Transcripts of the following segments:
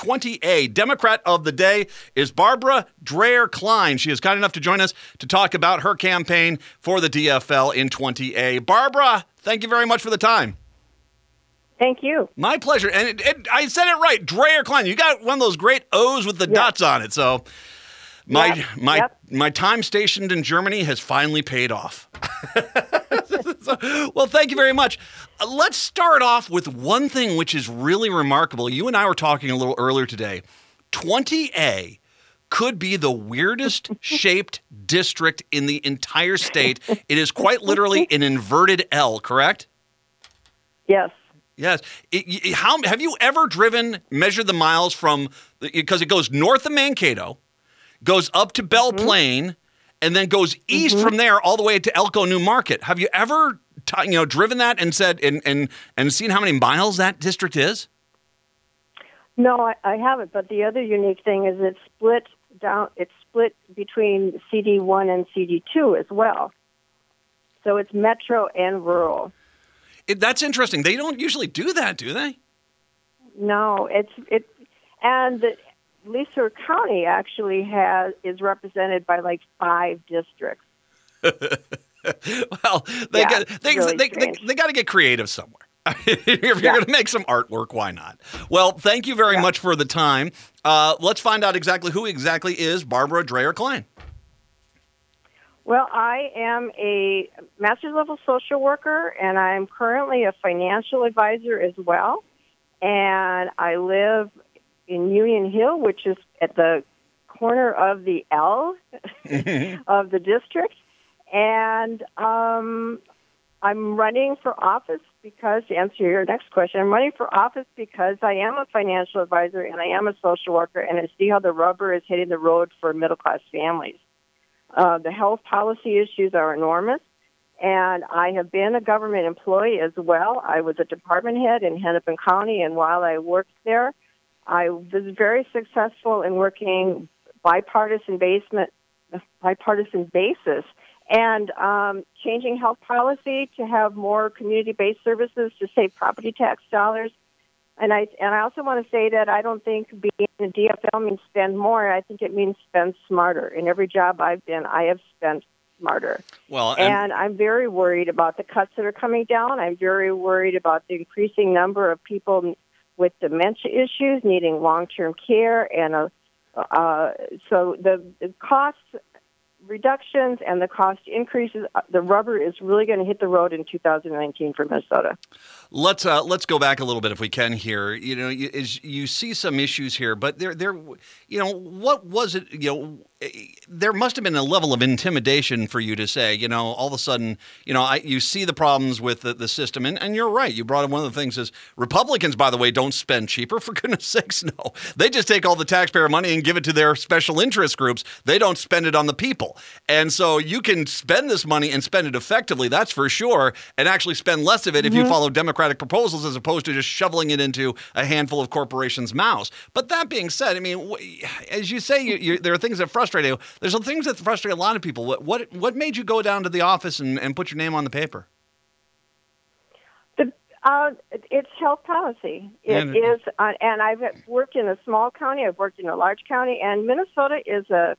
20A. Democrat of the day is Barbara Dreher Klein. She is kind enough to join us to talk about her campaign for the DFL in 20A. Barbara, thank you very much for the time. Thank you. My pleasure. And I said it right, Dreher Klein. You got one of those great O's with the dots on it. So my time stationed in Germany has finally paid off. Well, thank you very much. Let's start off with one thing which is really remarkable. You and I were talking a little earlier today. 20A could be the weirdest shaped district in the entire state. It is quite literally an inverted L, correct? Yes. Yes. How have you ever measured the miles from, because it goes north of Mankato, goes up to Belle Plaine, and then goes east from there all the way to Elko New Market. Have you ever driven that and said and seen how many miles that district is? No, I haven't. But the other unique thing is it's split between CD1 and CD2 as well. So it's metro and rural. That's interesting. They don't usually do that, do they? No, and Leesburg County actually is represented by like 5 districts. Well, they got to get creative somewhere. If you're going to make some artwork, why not? Well, thank you very much for the time. Let's find out who exactly is Barbara Dreher Klein. Well, I am a master's level social worker, and I'm currently a financial advisor as well. And I live in Union Hill, which is at the corner of the L of the district. And I'm running for office because, to answer your next question, I'm running for office because I am a financial advisor and I am a social worker, and I see how the rubber is hitting the road for middle-class families. The health policy issues are enormous, and I have been a government employee as well. I was a department head in Hennepin County, and while I worked there, I was very successful in working bipartisan basis and changing health policy to have more community-based services to save property tax dollars. And I also want to say that I don't think being in the DFL means spend more. I think it means spend smarter. In every job I've been, I have spent smarter. Well, and I'm very worried about the cuts that are coming down. I'm very worried about the increasing number of people with dementia issues needing long-term care. And so the cost reductions and the cost increases, the rubber is really going to hit the road in 2019 for Minnesota. Let's go back a little bit if we can here. You see some issues here, but there, what was it? There must have been a level of intimidation for you to say, all of a sudden, you see the problems with the system, and you're right. You brought up one of the things is Republicans, by the way, don't spend cheaper. For goodness sakes, no. They just take all the taxpayer money and give it to their special interest groups. They don't spend it on the people. And so you can spend this money and spend it effectively, that's for sure, and actually spend less of it if you follow Democratic proposals as opposed to just shoveling it into a handful of corporations' mouths. But that being said, I mean, as you say, there are things that frustrate you. There's some things that frustrate a lot of people. What made you go down to the office and put your name on the paper? It's health policy. It is, and I've worked in a small county. I've worked in a large county, and Minnesota is a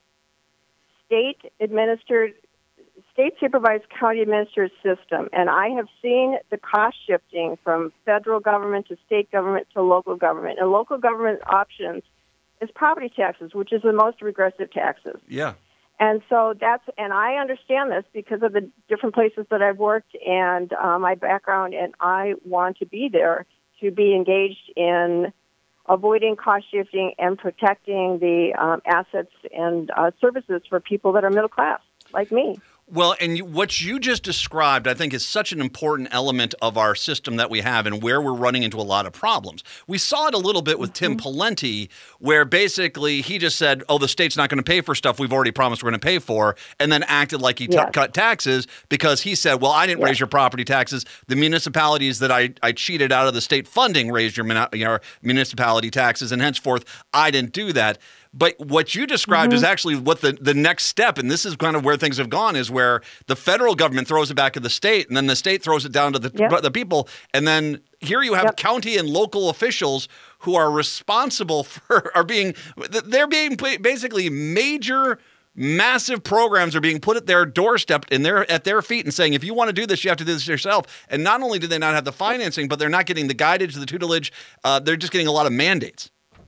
state-supervised, county-administered system, and I have seen the cost shifting from federal government to state government to local government. And local government options is property taxes, which is the most regressive taxes. Yeah. And so and I understand this because of the different places that I've worked and my background, and I want to be there to be engaged in avoiding cost shifting and protecting the assets and services for people that are middle class, like me. Well, and what you just described, I think, is such an important element of our system that we have and where we're running into a lot of problems. We saw it a little bit with Tim Pawlenty, where basically he just said, the state's not going to pay for stuff we've already promised we're going to pay for, and then acted like he cut taxes because he said, well, I didn't raise your property taxes. The municipalities that I cheated out of the state funding raised your municipality taxes, and henceforth, I didn't do that. But what you described is actually what the next step, and this is kind of where things have gone, is where the federal government throws it back to the state, and then the state throws it down to the people, and then here you have county and local officials who are responsible for they're being basically massive programs are being put at their doorstep and they're at their feet and saying, if you want to do this, you have to do this yourself. And not only do they not have the financing, but they're not getting the guidance, the tutelage. They're just getting a lot of mandates.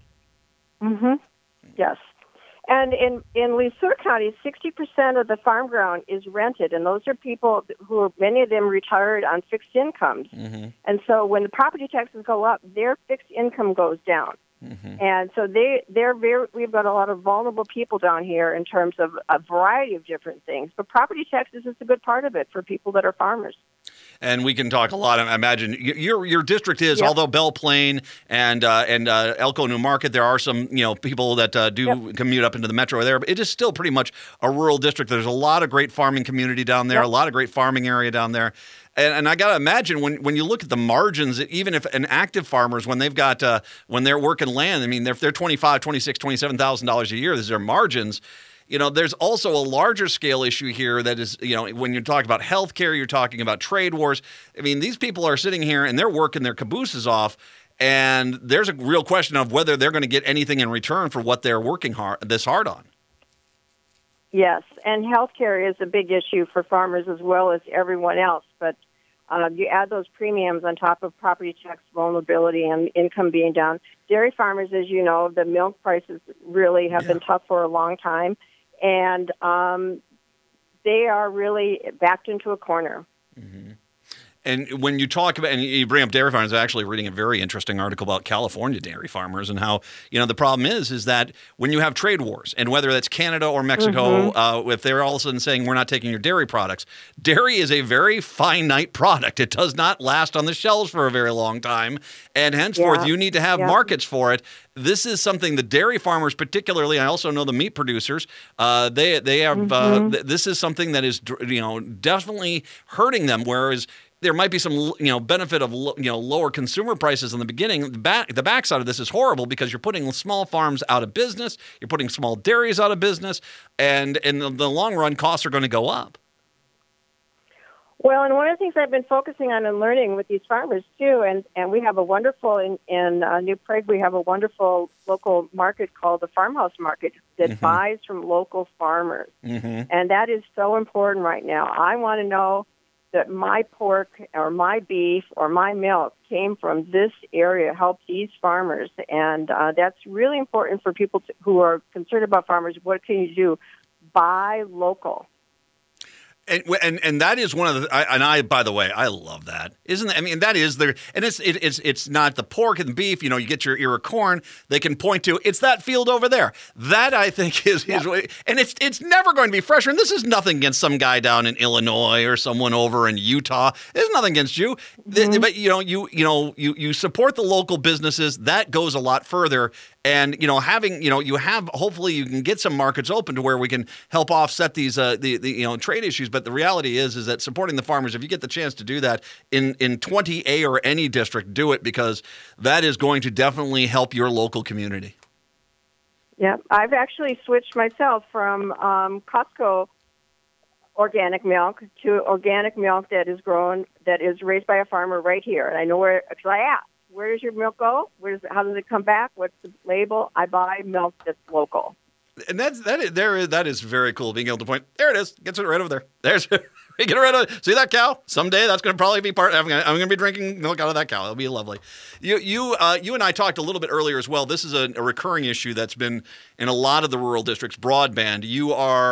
Yes. And in Lesueur County, 60% of the farm ground is rented, and those are people who are, many of them retired on fixed incomes. And so when the property taxes go up, their fixed income goes down. And so we've got a lot of vulnerable people down here in terms of a variety of different things. But property taxes is a good part of it for people that are farmers. And we can talk a lot. I imagine your district is, although Belle Plaine and Elko New Market, there are some people that do commute up into the metro there, but it is still pretty much a rural district. There's a lot of great farming community down there, a lot of great farming area down there. And I got to imagine when you look at the margins, even if an active farmers, when they've got when they're working land, I mean, if they're $25,000, $26,000, $27,000 a year, these are margins. There's also a larger scale issue here that is, when you're talking about healthcare, you're talking about trade wars. I mean, these people are sitting here and they're working their cabooses off, and there's a real question of whether they're going to get anything in return for what they're working hard on. Yes, and healthcare is a big issue for farmers as well as everyone else. But you add those premiums on top of property tax vulnerability and income being down. Dairy farmers, as you know, the milk prices really have been tough for a long time, and they are really backed into a corner. And when you talk about, and you bring up dairy farmers, I'm actually reading a very interesting article about California dairy farmers and how, the problem is that when you have trade wars, and whether that's Canada or Mexico, if they're all of a sudden saying we're not taking your dairy products, dairy is a very finite product. It does not last on the shelves for a very long time, and henceforth you need to have markets for it. This is something the dairy farmers, particularly, I also know the meat producers, they have, this is something that is, definitely hurting them, whereas there might be some, benefit of, lower consumer prices in the beginning. The backside of this is horrible because you're putting small farms out of business, you're putting small dairies out of business, and in the long run, costs are going to go up. Well, and one of the things I've been focusing on and learning with these farmers, too, and we have a wonderful, in New Prague, we have a wonderful local market called the Farmhouse Market that buys from local farmers. And that is so important right now. I want to know that my pork or my beef or my milk came from this area, help these farmers. And that's really important for people who are concerned about farmers. What can you do? Buy local. And that is one of the, I by the way, I love that. Isn't that, I mean, that is the, and it's not the pork and the beef, you get your ear of corn, they can point to, it's that field over there. That I think is and it's never going to be fresher. And this is nothing against some guy down in Illinois or someone over in Utah. There's nothing against you. But you support the local businesses. That goes a lot further. And, having, you have, hopefully you can get some markets open to where we can help offset these, the trade issues. But the reality is that supporting the farmers, if you get the chance to do that in 20A or any district, do it, because that is going to definitely help your local community. Yeah, I've actually switched myself from Costco organic milk to organic milk that is grown, that is raised by a farmer right here. And I know where, because I asked, where does your milk go? How does it come back? What's the label? I buy milk that's local. And that is very cool, being able to point, there it is, gets it right over there. There's get rid of it. See that cow? Someday that's going to probably be I'm going to be drinking milk out of that cow. It'll be lovely. You and I talked a little bit earlier as well. This is a recurring issue that's been in a lot of the rural districts. Broadband. You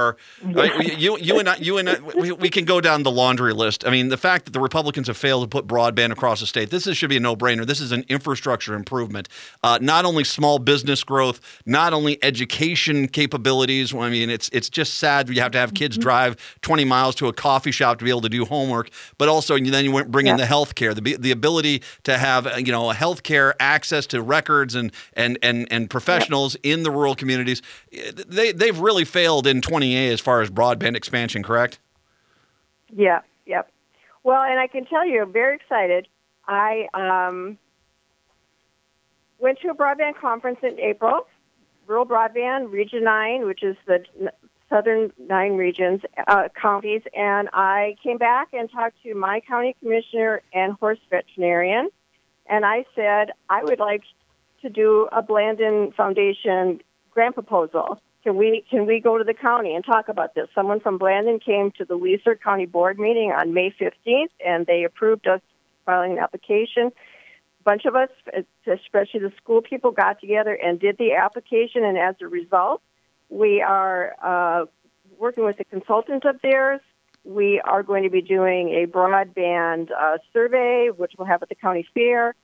and I, we can go down the laundry list. I mean, the fact that the Republicans have failed to put broadband across the state. Should be a no-brainer. This is an infrastructure improvement. Not only small business growth, not only education capabilities. I mean, it's just sad you have to have kids drive 20 miles to a coffee shop to be able to do homework, but also then you bring in the healthcare, the ability to have healthcare access to records and professionals in the rural communities. They've really failed in 20A as far as broadband expansion, correct? Yeah, yep. Well, and I can tell you, I'm very excited. I went to a broadband conference in April, rural broadband, Region 9, which is the southern 9 regions, counties, and I came back and talked to my county commissioner and horse veterinarian, and I said I would like to do a Blandin Foundation grant proposal. Can we go to the county and talk about this? Someone from Blandin came to the Weiser County Board meeting on May 15th, and they approved us filing an application. A bunch of us, especially the school people, got together and did the application, and as a result, we are working with a consultant of theirs. We are going to be doing a broadband survey, which we'll have at the county fair.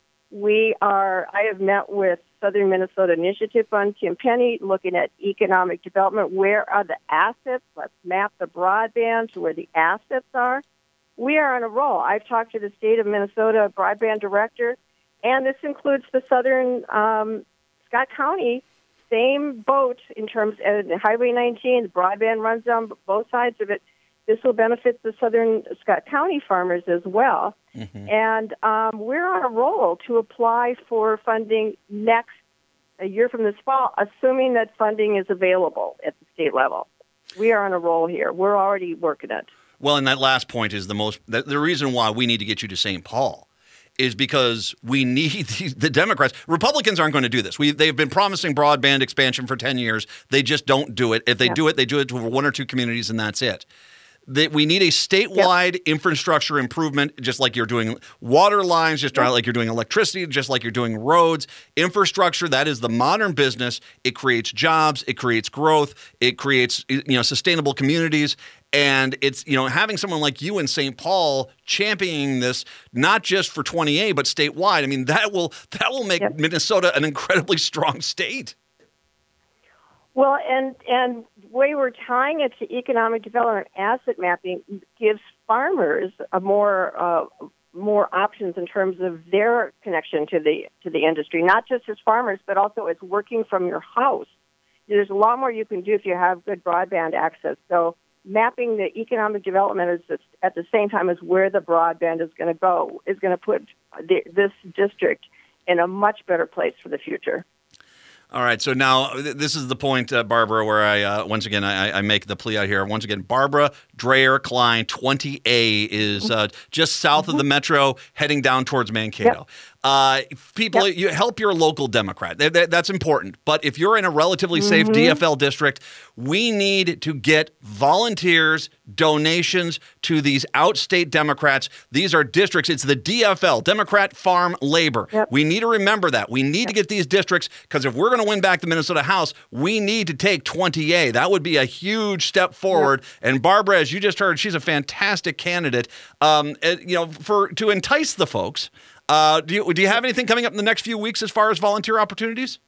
I have met with Southern Minnesota Initiative Fund, Kim Penny, looking at economic development. Where are the assets? Let's map the broadband to where the assets are. We are on a roll. I've talked to the state of Minnesota broadband director, and this includes the southern Scott County, same boat in terms of Highway 19. The broadband runs down both sides of it. This will benefit the southern Scott County farmers as well. Mm-hmm. And we're on a roll to apply for funding a year from this fall, assuming that funding is available at the state level. We are on a roll here. We're already working it. Well, and that last point is the reason why we need to get you to St. Paul is because we need the Democrats. Republicans aren't going to do this. They've been promising broadband expansion for 10 years. They just don't do it. If they do it, they do it to one or two communities, and that's it. That we need a statewide infrastructure improvement, just like you're doing water lines, just like you're doing electricity, just like you're doing roads. Infrastructure, that is the modern business. It creates jobs, it creates growth, it creates sustainable communities. And it's having someone like you in St. Paul championing this, not just for 20A, but statewide. I mean, that will make Minnesota an incredibly strong state. Well, and the way we're tying it to economic development, asset mapping gives farmers a more options in terms of their connection to the industry, not just as farmers, but also as working from your house. There's a lot more you can do if you have good broadband access. So mapping the economic development is at the same time as where the broadband is going to go, is going to put this district in a much better place for the future. All right, so now this is the point, Barbara, where I make the plea out here. Once again, Barbara Dreher Klein, 20A, is just south of the metro, heading down towards Mankato. People, you help your local Democrat. That's important. But if you're in a relatively safe DFL district, we need to get volunteers, donations to these outstate Democrats. These are districts. It's the DFL, Democrat Farm Labor. We need to remember that. We need to get these districts, because if we're going to win back the Minnesota House, we need to take 20A. That would be a huge step forward. And Barbara, as you just heard, she's a fantastic candidate. To entice the folks. Do you have anything coming up in the next few weeks as far as volunteer opportunities?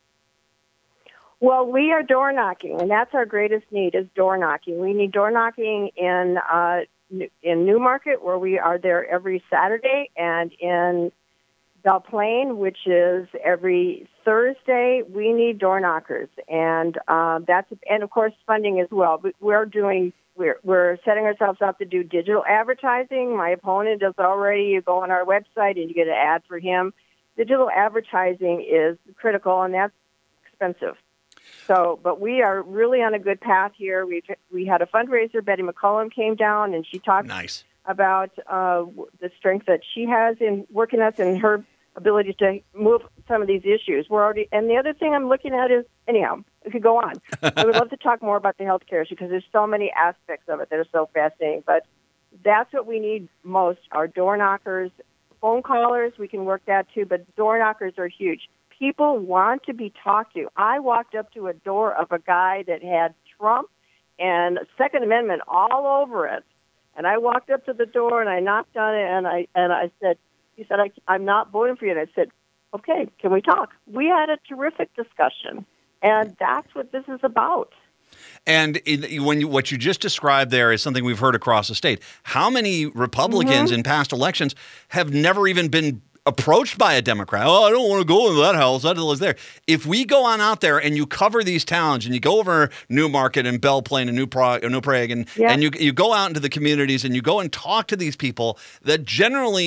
Well, we are door knocking, and that's our greatest need is door knocking. We need door knocking in Newmarket, where we are there every Saturday, and in Belle Plaine, which is every Thursday. We need door knockers, and of course funding as well. We're setting ourselves up to do digital advertising. My opponent does already. You go on our website and you get an ad for him. Digital advertising is critical, and that's expensive. But we are really on a good path here. We had a fundraiser. Betty McCollum came down, and she talked about the strength that she has in working us and her ability to move some of these issues. And the other thing I'm looking at is, anyhow, we could go on. I would love to talk more about the healthcare issue because there's so many aspects of it that are so fascinating. But that's what we need most, are door knockers. Phone callers, we can work that too, but door knockers are huge. People want to be talked to. I walked up to a door of a guy that had Trump and Second Amendment all over it. And I walked up to the door and I knocked on it and I said, he said, I'm not voting for you. And I said, okay, can we talk? We had a terrific discussion. And that's what this is about. And what you just described there is something we've heard across the state. How many Republicans in past elections have never even been approached by a Democrat? Oh, I don't want to go into that house. That is there. If we go on out there and you cover these towns and you go over Newmarket and Belle Plaine and New Prague and you go out into the communities and you go and talk to these people, that generally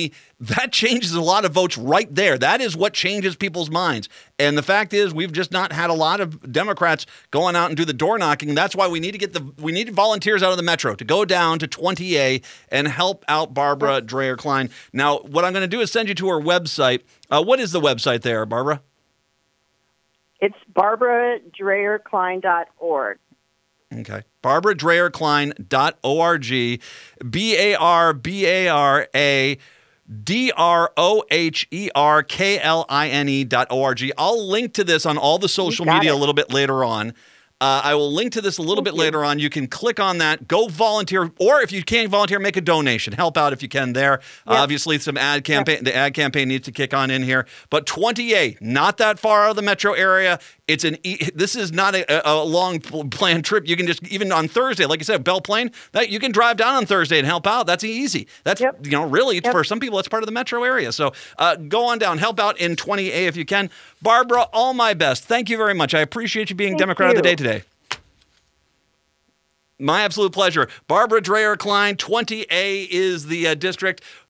That changes a lot of votes right there. That is what changes people's minds. And the fact is, we've just not had a lot of Democrats going out and do the door knocking. That's why we need volunteers out of the metro to go down to 20A and help out Barbara Dreyer Klein. Now, what I'm going to do is send you to her website. What is the website there, Barbara? It's barbaradreyerklein.org. Okay. barbaradreyerklein.org. BARBARADROHERKLINE.org. I'll link to this on all the social media a little bit later on. I will link to this a little bit later on. You can click on that, go volunteer, or if you can't volunteer, make a donation. Help out if you can there. Yep. Obviously, some ad campaign. Yep. The ad campaign needs to kick on in here. But 20A, not that far out of the metro area. This is not a long planned trip. You can just, even on Thursday, like I said, Belle Plaine, that you can drive down on Thursday and help out. That's easy. That's, really, for some people, it's part of the metro area. So go on down, help out in 20A if you can. Barbara, all my best. Thank you very much. I appreciate you being Democrat of the Day today. My absolute pleasure. Barbara Dreyer Klein, 20A is the district.